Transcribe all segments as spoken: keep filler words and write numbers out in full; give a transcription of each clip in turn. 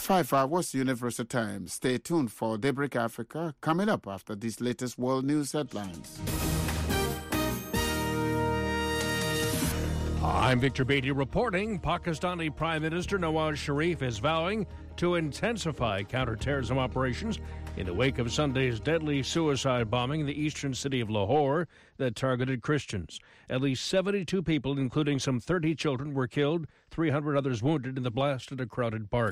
five hours Universal Time. Stay tuned for Daybreak Africa coming up after these latest world news headlines. I'm Victor Beatty reporting. Pakistani Prime Minister Nawaz Sharif is vowing to intensify counterterrorism operations in the wake of Sunday's deadly suicide bombing in the eastern city of Lahore that targeted Christians. At least seventy-two people, including some thirty children, were killed, three hundred others wounded in the blast at a crowded park.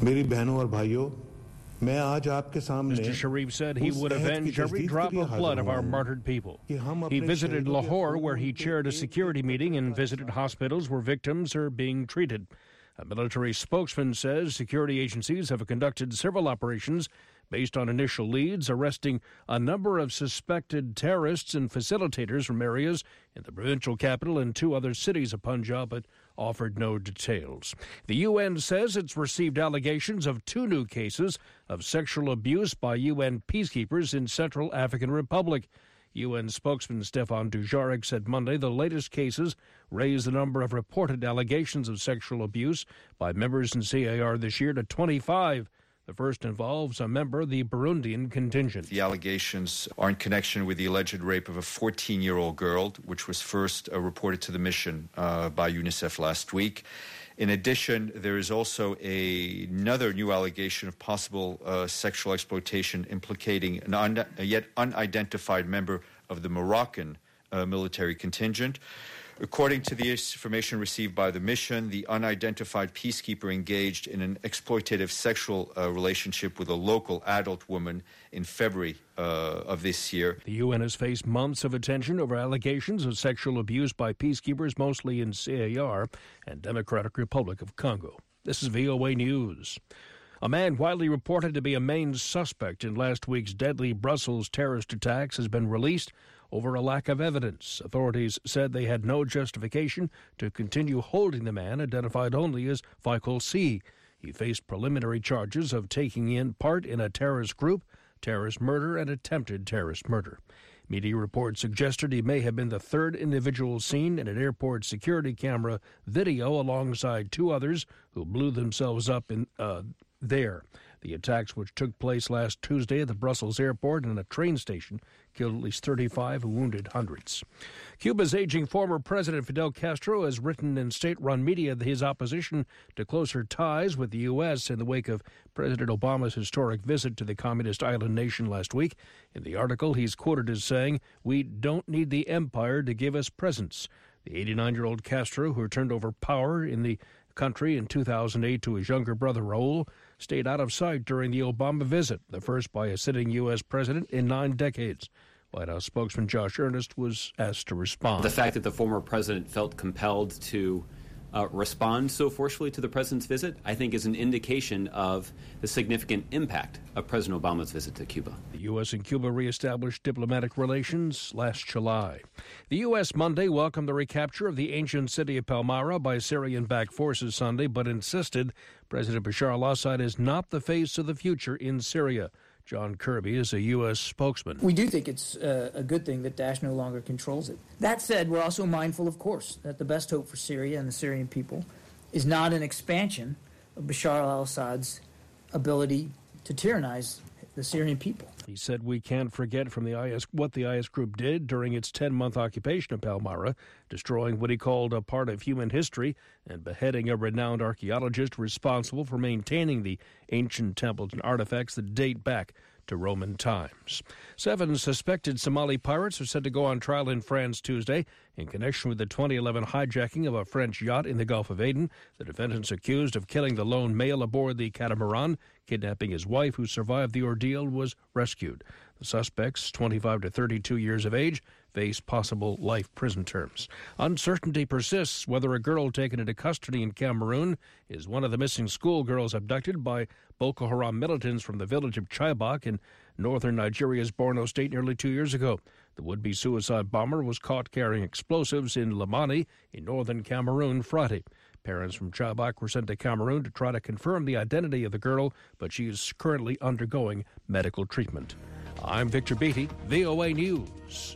Mister Sharif said he would avenge every drop of blood of our martyred people. He visited Lahore, where he chaired a security meeting, and visited hospitals where victims are being treated. A military spokesman says security agencies have conducted several operations based on initial leads, arresting a number of suspected terrorists and facilitators from areas in the provincial capital and two other cities of Punjab, but offered no details. The U N says it's received allegations of two new cases of sexual abuse by U N peacekeepers in Central African Republic. U N spokesman Stefan Dujarric said Monday the latest cases raised the number of reported allegations of sexual abuse by members in C A R this year to twenty-five. The first involves a member of the Burundian contingent. The allegations are in connection with the alleged rape of a fourteen-year-old girl, which was first uh, reported to the mission uh, by UNICEF last week. In addition, there is also a, another new allegation of possible uh, sexual exploitation implicating an un, a yet unidentified member of the Moroccan uh, military contingent. According to the information received by the mission, the unidentified peacekeeper engaged in an exploitative sexual uh, relationship with a local adult woman in February uh, of this year. The U N has faced months of attention over allegations of sexual abuse by peacekeepers, mostly in C A R and Democratic Republic of Congo. This is V O A News. A man widely reported to be a main suspect in last week's deadly Brussels terrorist attacks has been released over a lack of evidence. Authorities said they had no justification to continue holding the man, identified only as Faisal C. He faced preliminary charges of taking in part in a terrorist group, terrorist murder, and attempted terrorist murder. Media reports suggested he may have been the third individual seen in an airport security camera video alongside two others who blew themselves up in uh, there. The attacks, which took place last Tuesday at the Brussels airport and a train station, killed at least thirty-five and wounded hundreds. Cuba's aging former president Fidel Castro has written in state-run media that his opposition to closer ties with the U S in the wake of President Obama's historic visit to the communist island nation last week. In the article, he's quoted as saying, "We don't need the empire to give us presents." The eighty-nine-year-old Castro, who turned over power in the country in two thousand eight to his younger brother Raul, stayed out of sight during the Obama visit, the first by a sitting U S president in nine decades. White House spokesman Josh Earnest was asked to respond. The fact that the former president felt compelled to uh, respond so forcefully to the president's visit, I think, is an indication of the significant impact of President Obama's visit to Cuba. The U S and Cuba reestablished diplomatic relations last July. The U S Monday welcomed the recapture of the ancient city of Palmyra by Syrian-backed forces Sunday, but insisted President Bashar al-Assad is not the face of the future in Syria. John Kirby is a U S spokesman. We do think it's uh, a good thing that Daesh no longer controls it. That said, we're also mindful, of course, that the best hope for Syria and the Syrian people is not an expansion of Bashar al-Assad's ability to tyrannize the Syrian people. He said we can't forget from the I S what the I S group did during its ten-month occupation of Palmyra, destroying what he called a part of human history and beheading a renowned archaeologist responsible for maintaining the ancient temples and artifacts that date back to Roman times. Seven suspected Somali pirates are set to go on trial in France Tuesday in connection with the twenty eleven hijacking of a French yacht in the Gulf of Aden. The defendants accused of killing the lone male aboard the catamaran, kidnapping his wife, who survived the ordeal, was rescued. The suspects, twenty-five to thirty-two years of age, face possible life prison terms. Uncertainty persists whether a girl taken into custody in Cameroon is one of the missing schoolgirls abducted by Boko Haram militants from the village of Chibok in northern Nigeria's Borno State nearly two years ago. The would-be suicide bomber was caught carrying explosives in Limani in northern Cameroon Friday. Parents from Chibok were sent to Cameroon to try to confirm the identity of the girl, but she is currently undergoing medical treatment. I'm Victor Beatty, V O A News.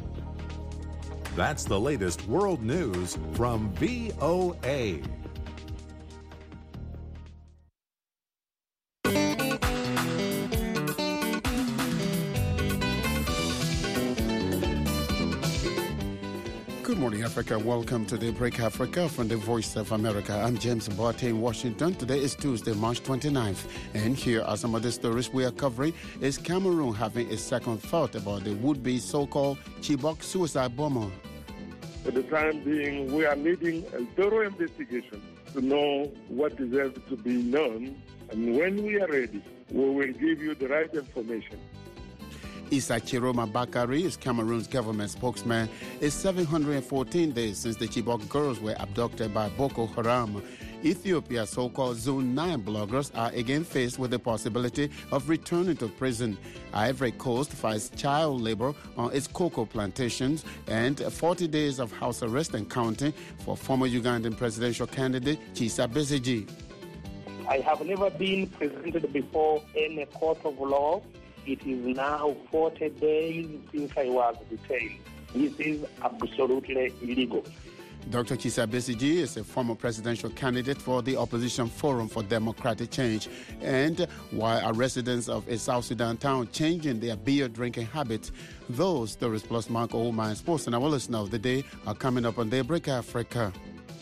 That's the latest world news from V O A. Good morning, Africa. Welcome to Daybreak Africa from the Voice of America. I'm James Boate in Washington. Today is Tuesday, March twenty-ninth. And here are some of the stories we are covering. Is Cameroon having a second thought about the would-be so-called Chibok suicide bomber? For the time being, we are leading a thorough investigation to know what deserves to be known. And when we are ready, we will give you the right information. Issa Chiroma Bakari is Cameroon's government spokesman. It's seven hundred fourteen days since the Chibok girls were abducted by Boko Haram. Ethiopia's so-called Zone nine bloggers are again faced with the possibility of returning to prison. Ivory Coast fights child labor on its cocoa plantations, and forty days of house arrest and counting for former Ugandan presidential candidate Kizza Besigye. I have never been presented before in a court of law. It is now forty days since I was detained. This is absolutely illegal. Doctor Kizza Besigye is a former presidential candidate for the Opposition Forum for Democratic Change. And while our residents of a South Sudan town changing their beer drinking habits, those stories plus Mark Oldman Sports and our listener of the day are coming up on Daybreak Africa.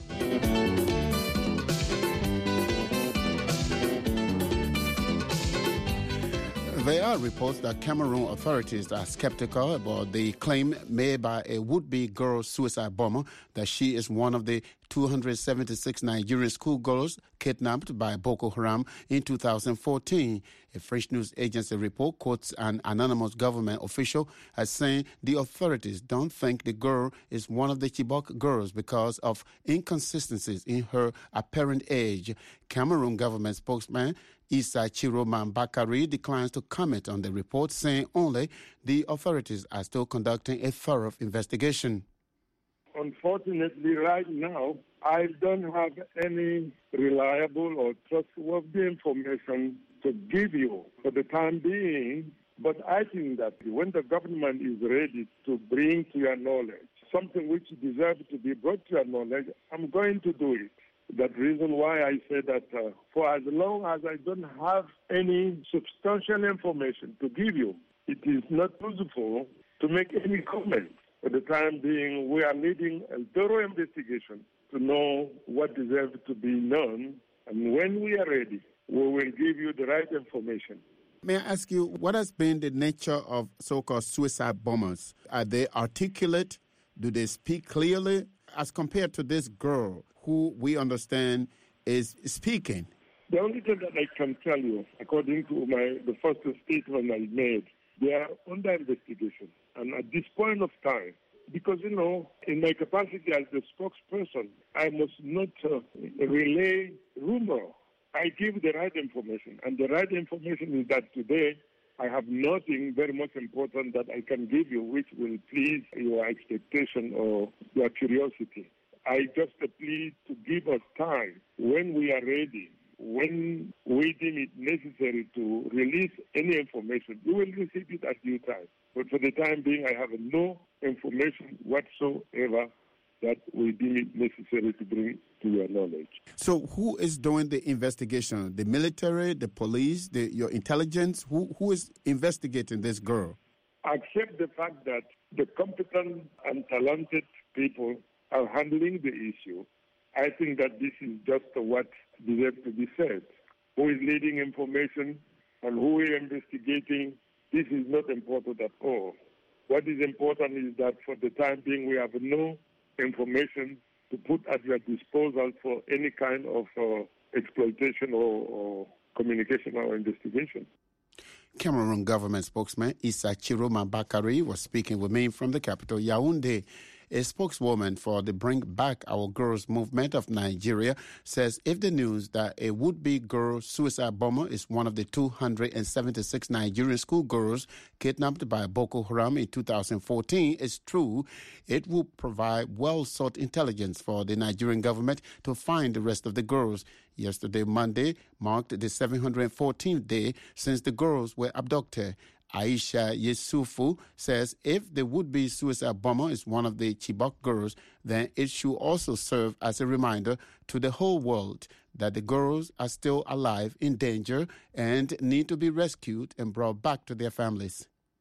There are reports that Cameroon authorities are skeptical about the claim made by a would-be girl suicide bomber that she is one of the two hundred seventy-six Nigerian schoolgirls kidnapped by Boko Haram in two thousand fourteen. A French news agency report quotes an anonymous government official as saying the authorities don't think the girl is one of the Chibok girls because of inconsistencies in her apparent age. Cameroon government spokesman Issa Chiroma Bakari declines to comment on the report, saying only the authorities are still conducting a thorough investigation. Unfortunately, right now, I don't have any reliable or trustworthy information to give you for the time being, but I think that when the government is ready to bring to your knowledge something which deserves to be brought to your knowledge, I'm going to do it. That's the reason why I say that uh, for as long as I don't have any substantial information to give you, it is not useful to make any comment. For the time being, we are leading a thorough investigation to know what deserves to be known. And when we are ready, we will give you the right information. May I ask you, what has been the nature of so-called suicide bombers? Are they articulate? Do they speak clearly? As compared to this girl, who we understand is speaking. The only thing that I can tell you, according to my the first statement I made, they are under investigation. And at this point of time, because, you know, in my capacity as the spokesperson, I must not uh, relay rumor. I give the right information. And the right information is that today I have nothing very much important that I can give you which will please your expectation or your curiosity. I just plead to give us time when we are ready, when we deem it necessary to release any information. We will receive it at due time. But for the time being, I have no information whatsoever that we deem it necessary to bring to your knowledge. So who is doing the investigation? The military, the police, the, your intelligence? Who Who is investigating this girl? Accept the fact that the competent and talented people are handling the issue. I think that this is just what deserves to be said. Who is leading information and who is investigating, this is not important at all. What is important is that for the time being, we have no information to put at your disposal for any kind of uh, exploitation or, or communication or investigation. Cameroon government spokesman Issa Chiroma Bakari was speaking with me from the capital, Yaoundé. A spokeswoman for the Bring Back Our Girls movement of Nigeria says if the news that a would-be girl suicide bomber is one of the two hundred seventy-six Nigerian schoolgirls kidnapped by Boko Haram in two thousand fourteen is true, it will provide well-sought intelligence for the Nigerian government to find the rest of the girls. Yesterday, Monday, marked the seven hundred fourteenth day since the girls were abducted. Aisha Yesufu says if the would-be suicide bomber is one of the Chibok girls, then it should also serve as a reminder to the whole world that the girls are still alive in danger and need to be rescued and brought back to their families.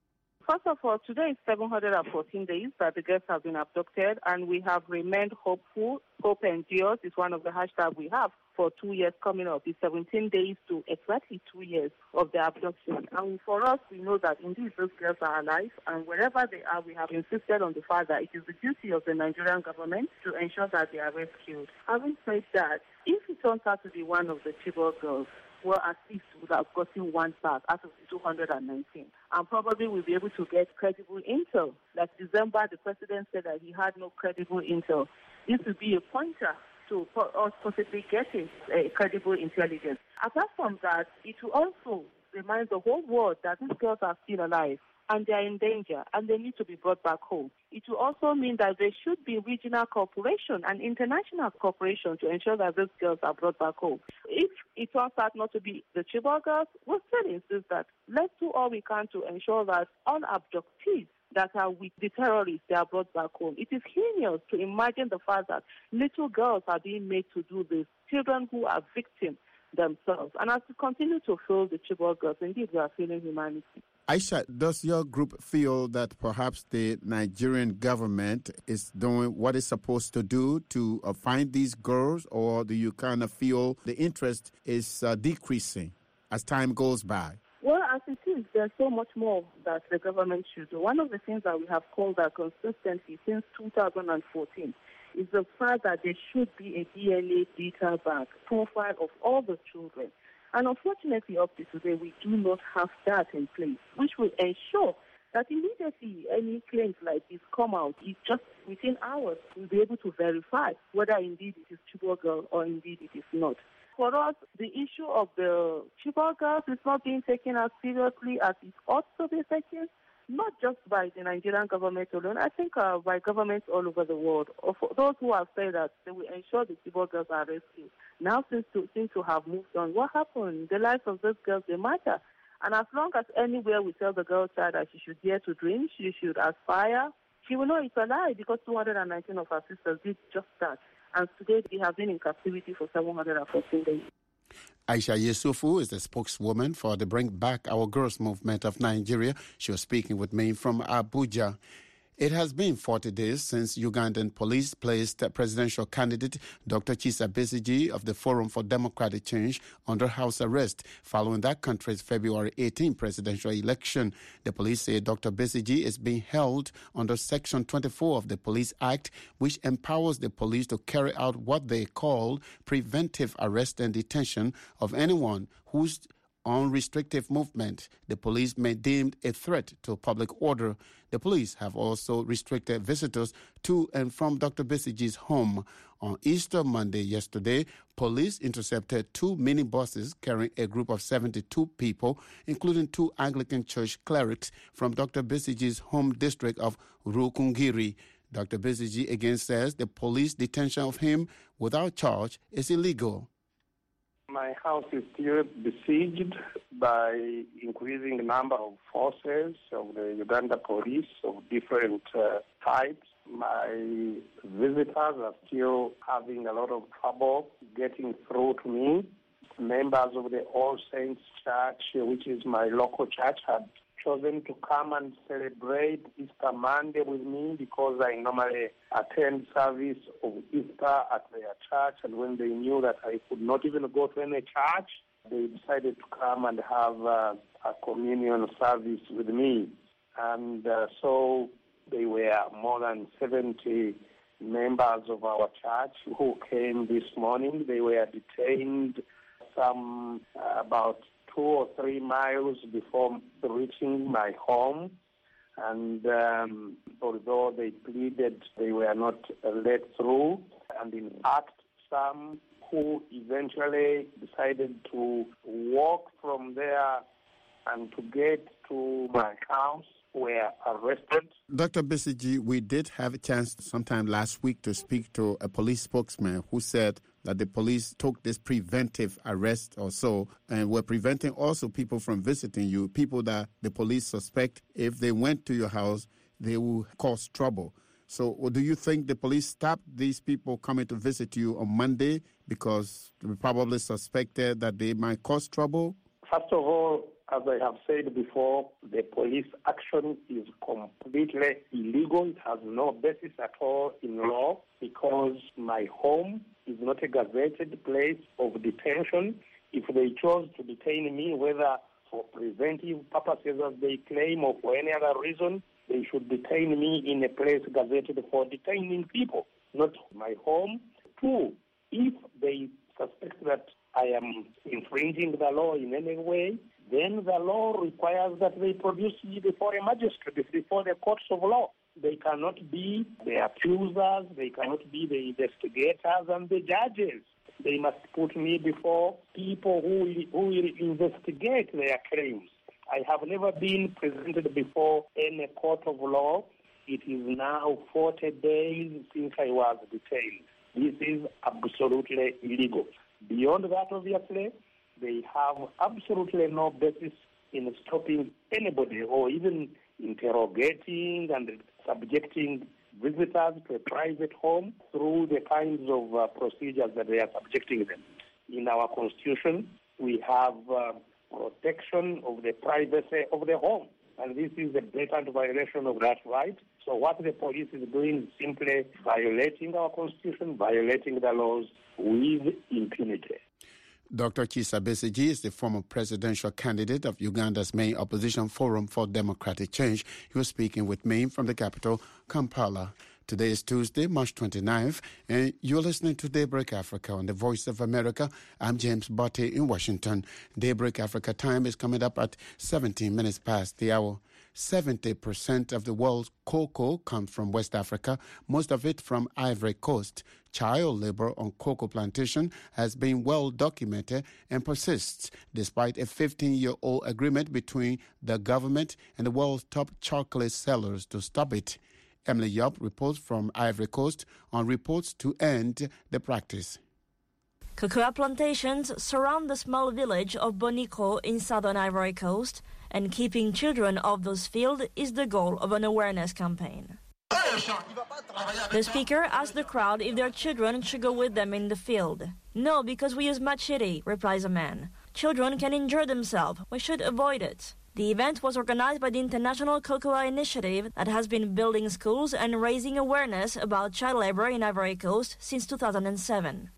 First of all, today is seven hundred fourteen days that the girls have been abducted, and we have remained hopeful. Hope endures is one of the hashtags we have for two years coming up. It's seventeen days to exactly two years of the abduction. And for us, we know that indeed those girls are alive, and wherever they are, we have insisted on the fact that it is the duty of the Nigerian government to ensure that they are rescued. Having said that, if it turns out to be one of the Chibok girls, well, at least we would have gotten one back out of the two hundred nineteen. And probably we'll be able to get credible intel. Like December, the president said that he had no credible intel. This would be a pointer to us possibly getting a credible intelligence. Apart from that, it will also remind the whole world that these girls are still alive and they are in danger and they need to be brought back home. It will also mean that there should be regional cooperation and international cooperation to ensure that these girls are brought back home. If it turns out not to be the Chibok girls, we'll still insist that let's do all we can to ensure that all abductees that are with the terrorists, they are brought back home. It is heinous to imagine the fact that little girls are being made to do this, children who are victims themselves. And as we continue to feel the Chibok girls, indeed we are feeling humanity. Aisha, does your group feel that perhaps the Nigerian government is doing what it's supposed to do to uh, find these girls, or do you kind of feel the interest is uh, decreasing as time goes by? Well, as it is, there's so much more that the government should do. One of the things that we have called out consistently since two thousand fourteen is the fact that there should be a D N A data bank profile of all the children. And unfortunately, up to today, we do not have that in place, which will ensure that immediately any claims like this come out, it just within hours, we'll be able to verify whether indeed it is Chibok girl or indeed it is not. For us, the issue of the Chibok girls is not being taken as seriously as it ought to be taken, not just by the Nigerian government alone, I think uh, by governments all over the world. Of those who have said that they will ensure the Chibok girls are rescued now seems to, seem to have moved on. What happened? The lives of those girls, they matter. And as long as anywhere we tell the girl child that she should dare to dream, she should aspire, she will know it's a lie, because two hundred nineteen of our sisters did just that. And today they have been in captivity for seven hundred fourteen days. Aisha Yesufu is the spokeswoman for the Bring Back Our Girls movement of Nigeria. She was speaking with me from Abuja. It has been forty days since Ugandan police placed presidential candidate Doctor Kizza Besigye of the Forum for Democratic Change under house arrest following that country's February eighteenth presidential election. The police say Doctor Besigye is being held under Section twenty-four of the Police Act, which empowers the police to carry out what they call preventive arrest and detention of anyone whose unrestricted movement the police may deem a threat to public order. The police have also restricted visitors to and from Doctor Besigye's home. On Easter Monday yesterday, police intercepted two minibuses carrying a group of seventy-two people, including two Anglican church clerics from Doctor Besigye's home district of Rukungiri. Doctor Besigye again says the police detention of him without charge is illegal. My house is still besieged by increasing number of forces of the Uganda police of different uh, types. My visitors are still having a lot of trouble getting through to me. Members of the All Saints Church, which is my local church, had chosen to come and celebrate Easter Monday with me because I normally attend service of Easter at their church, and when they knew that I could not even go to any church, they decided to come and have uh, a communion service with me. And uh, so they were more than seventy members of our church who came this morning. They were detained some uh, about two or three miles before reaching my home. And um, although they pleaded, they were not uh, let through. And in fact, some who eventually decided to walk from there and to get to my house were arrested. Doctor Besigye, we did have a chance sometime last week to speak to a police spokesman who said that the police took this preventive arrest or so and were preventing also people from visiting you, people that the police suspect if they went to your house, they will cause trouble. So do you think the police stopped these people coming to visit you on Monday because they probably suspected that they might cause trouble? First of all, as I have said before, the police action is completely illegal. It has no basis at all in law because my home is not a gazetted place of detention. If they chose to detain me, whether for preventive purposes as they claim or for any other reason, they should detain me in a place gazetted for detaining people, not my home. Two, if they suspect that I am infringing the law in any way, then the law requires that they produce me before a magistrate, before the courts of law. They cannot be the accusers, they cannot be the investigators and the judges. They must put me before people who will, who will investigate their claims. I have never been presented before in a court of law. It is now forty days since I was detained. This is absolutely illegal. Beyond that, obviously, they have absolutely no basis in stopping anybody or even interrogating and subjecting visitors to a private home through the kinds of uh, procedures that they are subjecting them. In our Constitution, we have uh, protection of the privacy of the home, and this is a blatant violation of that right. So what the police is doing is simply violating our Constitution, violating the laws with impunity. Doctor Kizza Besigye is the former presidential candidate of Uganda's main opposition forum for democratic change. He was speaking with me from the capital, Kampala. Today is Tuesday, March twenty-ninth, and you're listening to Daybreak Africa on the Voice of America. I'm James Botte in Washington. Daybreak Africa time is coming up at seventeen minutes past the hour. seventy percent of the world's cocoa comes from West Africa, most of it from Ivory Coast. Child labor on cocoa plantation has been well documented and persists despite a fifteen-year-old agreement between the government and the world's top chocolate sellers to stop it. Emily Yop reports from Ivory Coast on reports to end the practice. Cocoa plantations surround the small village of Bonico in southern Ivory Coast, and keeping children off those fields is the goal of an awareness campaign. The speaker asked the crowd if their children should go with them in the field. No, because we use machete, replies a man. Children can injure themselves. We should avoid it. The event was organized by the International Cocoa Initiative that has been building schools and raising awareness about child labor in Ivory Coast since two thousand seven.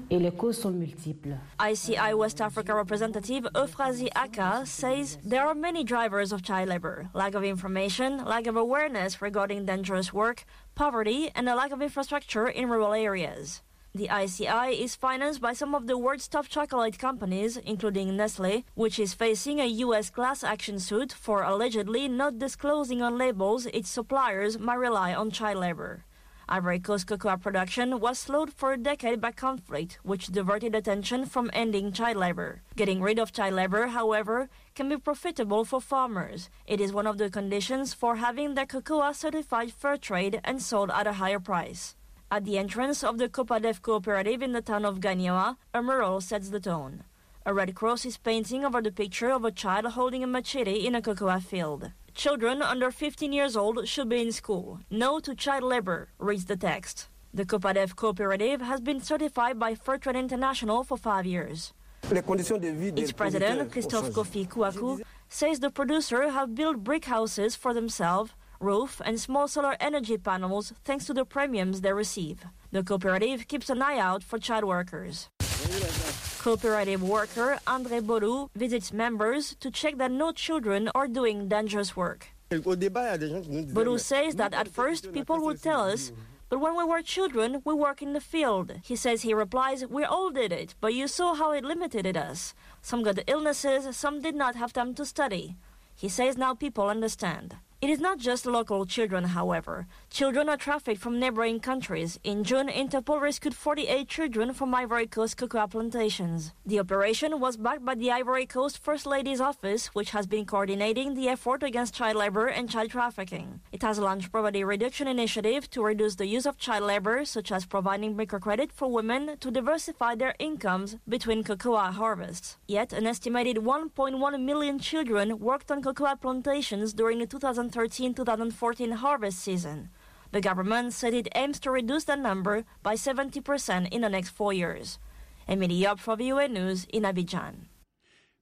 I C I West Africa representative Euphrasi Aka says there are many drivers of child labor: lack of information, lack of awareness regarding dangerous work, poverty, and a lack of infrastructure in rural areas. The I C I is financed by some of the world's top chocolate companies, including Nestle, which is facing a U S class action suit for allegedly not disclosing on labels its suppliers might rely on child labor. Ivory Coast cocoa production was slowed for a decade by conflict, which diverted attention from ending child labor. Getting rid of child labor, however, can be profitable for farmers. It is one of the conditions for having their cocoa certified fair trade and sold at a higher price. At the entrance of the Copadef cooperative in the town of Gagnoa, a mural sets the tone. A red cross is painting over the picture of a child holding a machete in a cocoa field. Children under fifteen years old should be in school. No to child labor, reads the text. The Copadef cooperative has been certified by Fairtrade International for five years. Its president, Christophe Kofi Kouakou, says the producers have built brick houses for themselves, roof and small solar energy panels thanks to the premiums they receive. The cooperative keeps an eye out for child workers. Cooperative worker André Bodou visits members to check that no children are doing dangerous work. Bodou says that at first people would tell us, but when we were children, we work in the field. He says he replies, we all did it, but you saw how it limited us. Some got illnesses, some did not have time to study. He says now people understand. It is not just local children, however. Children are trafficked from neighboring countries. In June, Interpol rescued forty-eight children from Ivory Coast cocoa plantations. The operation was backed by the Ivory Coast First Lady's Office, which has been coordinating the effort against child labor and child trafficking. It has launched poverty reduction initiative to reduce the use of child labor, such as providing microcredit for women to diversify their incomes between cocoa harvests. Yet, an estimated one point one million children worked on cocoa plantations during the two thousand thirteen to two thousand fourteen harvest season. The government said it aims to reduce that number by seventy percent in the next four years. Emily Yop for V O A News in Abidjan.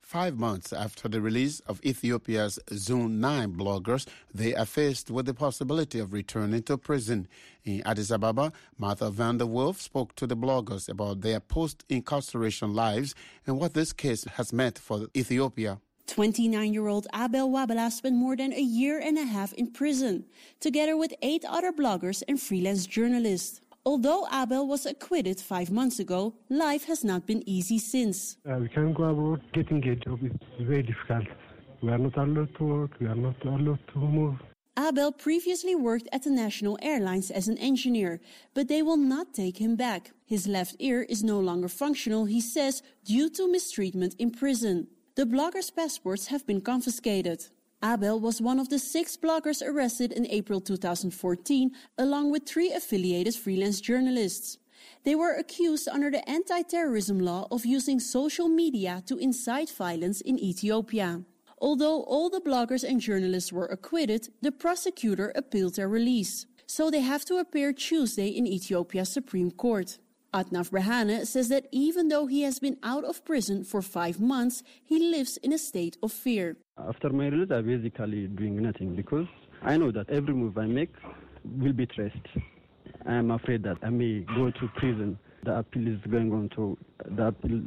Five months after the release of Ethiopia's Zone nine bloggers, they are faced with the possibility of returning to prison. In Addis Ababa, Martha van der Wolf spoke to the bloggers about their post-incarceration lives and what this case has meant for Ethiopia. twenty-nine-year-old Abel Wabala spent more than a year and a half in prison, together with eight other bloggers and freelance journalists. Although Abel was acquitted five months ago, life has not been easy since. Uh, we can't go abroad. Getting a job is very difficult. We are not allowed to work. We are not allowed to move. Abel previously worked at the National Airlines as an engineer, but they will not take him back. His left ear is no longer functional, he says, due to mistreatment in prison. The bloggers' passports have been confiscated. Abel was one of the six bloggers arrested in April two thousand fourteen, along with three affiliated freelance journalists. They were accused under the anti-terrorism law of using social media to incite violence in Ethiopia. Although all the bloggers and journalists were acquitted, the prosecutor appealed their release. So they have to appear Tuesday in Ethiopia's Supreme Court. Atnaf Brehane says that even though he has been out of prison for five months, he lives in a state of fear. After my release, I'm basically doing nothing because I know that every move I make will be traced. I'm afraid that I may go to prison. The appeal is going on to, the appeal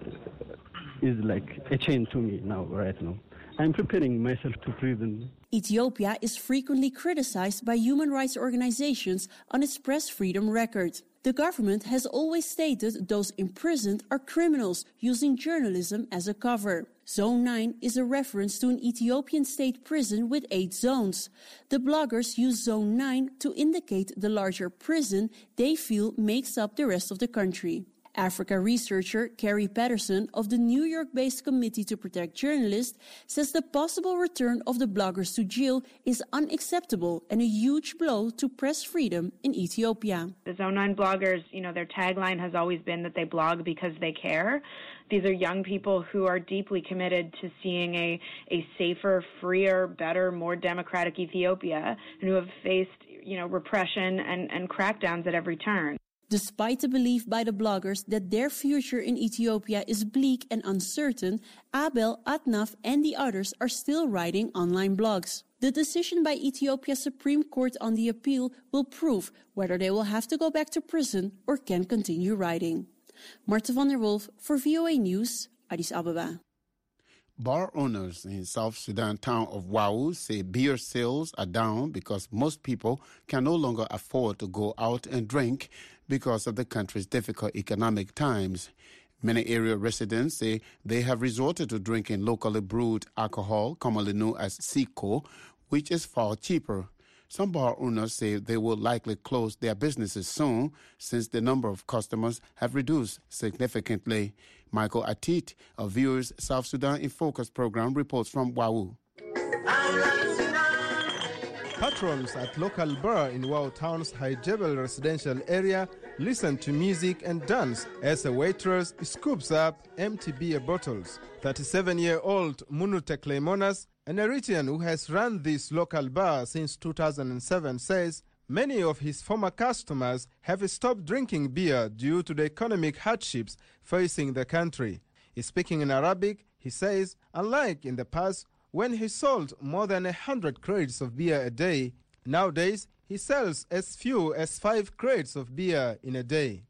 is like a chain to me now, right now. I'm preparing myself to prison. Ethiopia is frequently criticized by human rights organizations on its press freedom record. The government has always stated those imprisoned are criminals using journalism as a cover. Zone nine is a reference to an Ethiopian state prison with eight zones. The bloggers use Zone nine to indicate the larger prison they feel makes up the rest of the country. Africa researcher Carrie Patterson of the New York-based Committee to Protect Journalists says the possible return of the bloggers to jail is unacceptable and a huge blow to press freedom in Ethiopia. The Zone nine bloggers, you know, their tagline has always been that they blog because they care. These are young people who are deeply committed to seeing a, a safer, freer, better, more democratic Ethiopia, and who have faced, you know, repression and, and crackdowns at every turn. Despite the belief by the bloggers that their future in Ethiopia is bleak and uncertain, Abel, Atnaf, and the others are still writing online blogs. The decision by Ethiopia's Supreme Court on the appeal will prove whether they will have to go back to prison or can continue writing. Martha van der Wolf for V O A News, Addis Ababa. Bar owners in South Sudan town of Wau say beer sales are down because most people can no longer afford to go out and drink because of the country's difficult economic times. Many area residents say they have resorted to drinking locally brewed alcohol, commonly known as Siko, which is far cheaper. Some bar owners say they will likely close their businesses soon since the number of customers have reduced significantly. Michael Atit of Viewers South Sudan in Focus program reports from Wau. Patrons at local bar in Wau town's High Jebel residential area listen to music and dance as a waitress scoops up empty beer bottles. thirty-seven-year-old Munu Teklemonas, an Eritrean who has run this local bar since two thousand seven, says many of his former customers have stopped drinking beer due to the economic hardships facing the country. Speaking in Arabic, he says, unlike in the past, when he sold more than one hundred crates of beer a day, nowadays he sells as few as five crates of beer in a day.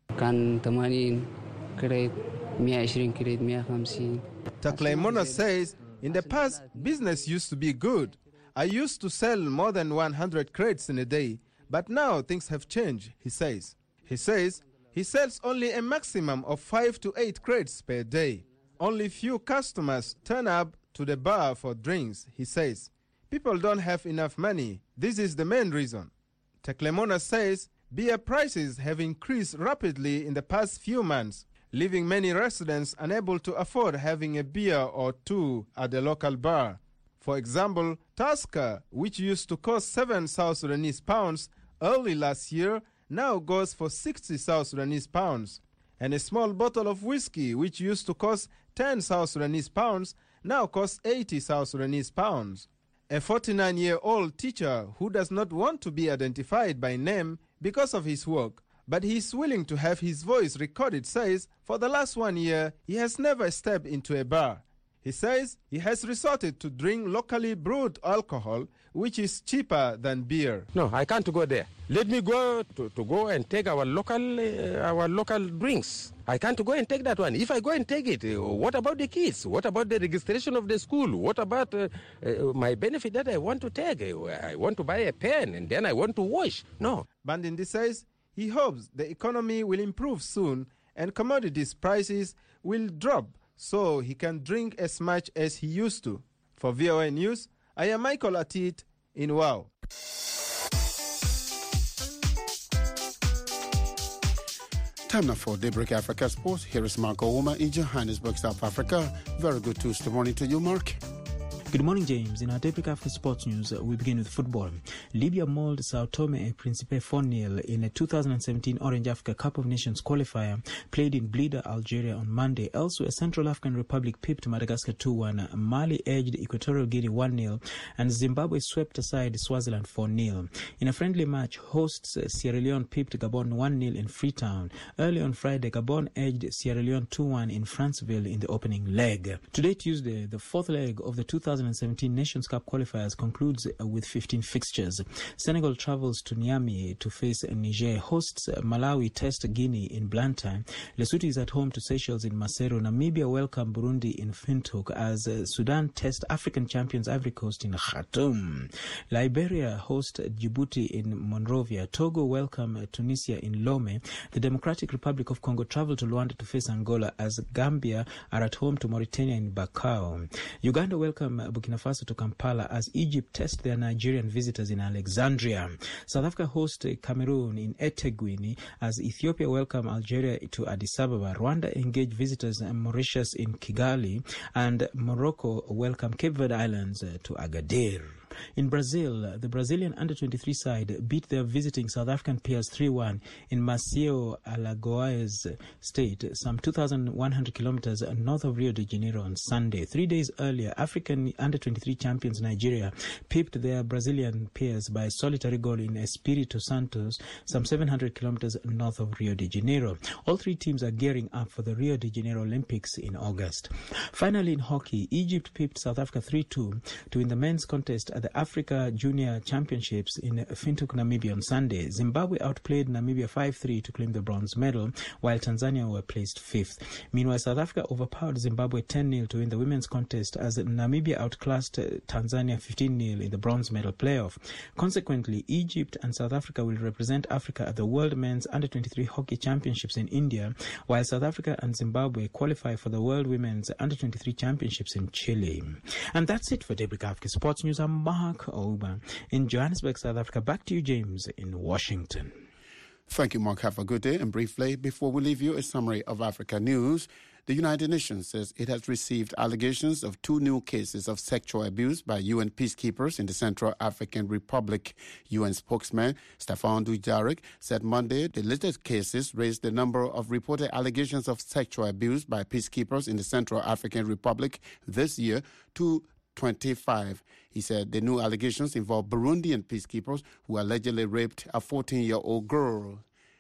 Takleimona says, in the past, business used to be good. I used to sell more than one hundred crates in a day, but now things have changed, he says. He says he sells only a maximum of five to eight crates per day. Only few customers turn up to the bar for drinks, he says. People don't have enough money. This is the main reason. Teklemona says beer prices have increased rapidly in the past few months, leaving many residents unable to afford having a beer or two at the local bar. For example, Tusker, which used to cost seven South Sudanese pounds early last year, now goes for sixty South Sudanese pounds. And a small bottle of whiskey, which used to cost ten South Sudanese pounds, now costs eighty South Sudanese pounds. A forty-nine-year-old teacher who does not want to be identified by name because of his work, but he is willing to have his voice recorded, says for the last one year he has never stepped into a bar. He says he has resorted to drink locally brewed alcohol, which is cheaper than beer. No, I can't go there. Let me go to, to go and take our local uh, our local drinks. I can't go and take that one. If I go and take it, uh, what about the kids? What about the registration of the school? What about uh, uh, my benefit that I want to take? I want to buy a pen and then I want to wash. No. Bandindi says he hopes the economy will improve soon and commodities prices will drop so he can drink as much as he used to. For V O A News, I am Michael Atit in Wow. Time now for Daybreak Africa Sports. Here is Mark Ouma in Johannesburg, South Africa. Very good Tuesday morning to you, Mark. Good morning, James. In our Daybreak Africa Sports News, we begin with football. Libya mauled Sao Tome and Principe four nil in a two thousand seventeen Orange Africa Cup of Nations qualifier played in Blida, Algeria on Monday. Elsewhere, Central African Republic pipped Madagascar two one, Mali edged Equatorial Guinea one nil, and Zimbabwe swept aside Swaziland four nil. In a friendly match, hosts Sierra Leone pipped Gabon one nil in Freetown. Early on Friday, Gabon edged Sierra Leone two one in Franceville in the opening leg. Today, Tuesday, the fourth leg of the two thousand seventeen Nations Cup qualifiers concludes with fifteen fixtures. Senegal travels to Niamey to face Niger, hosts Malawi test Guinea in Blantyre. Lesotho is at home to Seychelles in Maseru. Namibia welcome Burundi in Windhoek as Sudan test African champions Ivory Coast in Khartoum. Liberia host Djibouti in Monrovia. Togo welcome Tunisia in Lome. The Democratic Republic of Congo travel to Luanda to face Angola as Gambia are at home to Mauritania in Bakau. Uganda welcome Burkina Faso to Kampala as Egypt test their Nigerian visitors in Alexandria. South Africa host Cameroon in eThekwini as Ethiopia welcome Algeria to Addis Ababa. Rwanda engage visitors in Mauritius in Kigali, and Morocco welcome Cape Verde Islands to Agadir. In Brazil, the Brazilian under twenty-three side beat their visiting South African peers three one in Maceió, Alagoas State, some two thousand one hundred kilometers north of Rio de Janeiro on Sunday. Three days earlier, African under twenty-three champions Nigeria pipped their Brazilian peers by a solitary goal in Espírito Santo, some seven hundred kilometers north of Rio de Janeiro. All three teams are gearing up for the Rio de Janeiro Olympics in August. Finally, in hockey, Egypt pipped South Africa three two to win the men's contest at the Africa Junior Championships in Windhoek, Namibia on Sunday. Zimbabwe outplayed Namibia five three to claim the bronze medal, while Tanzania were placed fifth. Meanwhile, South Africa overpowered Zimbabwe ten nil to win the women's contest as Namibia outclassed Tanzania fifteen nil in the bronze medal playoff. Consequently, Egypt and South Africa will represent Africa at the World Men's under twenty-three Hockey Championships in India, while South Africa and Zimbabwe qualify for the World Women's under twenty-three Championships in Chile. And that's it for Daybreak Africa Sports News. I'm Mark Oba in Johannesburg, South Africa. Back to you, James, in Washington. Thank you, Mark. Have a good day. And briefly, before we leave you, a summary of Africa news. The United Nations says it has received allegations of two new cases of sexual abuse by U N peacekeepers in the Central African Republic. U N spokesman Staffan Dujarric said Monday the latest cases raised the number of reported allegations of sexual abuse by peacekeepers in the Central African Republic this year to twenty-five. He said the new allegations involve Burundian peacekeepers who allegedly raped a fourteen-year-old girl.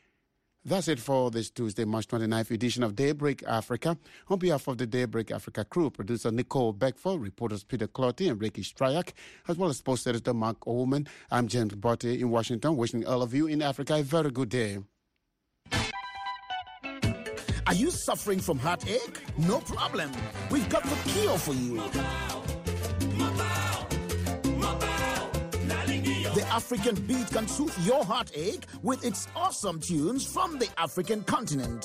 That's it for this Tuesday, March twenty-ninth edition of Daybreak Africa. On behalf of the Daybreak Africa crew, producer Nicole Beckford, reporters Peter Clotty and Ricky Stryak, as well as sports editor Mark Oman, I'm James Botte in Washington, wishing all of you in Africa a very good day. Are you suffering from heartache? No problem. We've got the cure for you. The African beat can soothe your heartache with its awesome tunes from the African continent.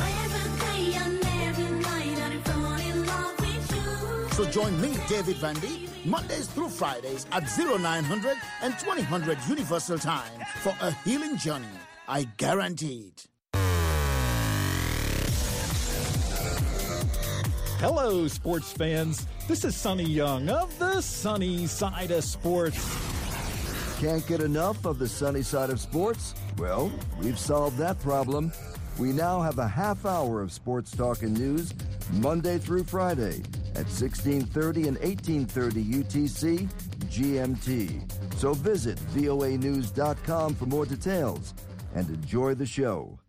So join me, David Vandy, Mondays through Fridays at oh nine hundred and twenty hundred Universal Time for a healing journey. I guarantee it. Hello, sports fans. This is Sonny Young of the Sunny Side of Sports. Can't get enough of the sunny side of sports? Well, we've solved that problem. We now have a half hour of sports talk and news Monday through Friday at sixteen thirty and eighteen thirty U T C G M T. So visit V O A news dot com for more details and enjoy the show.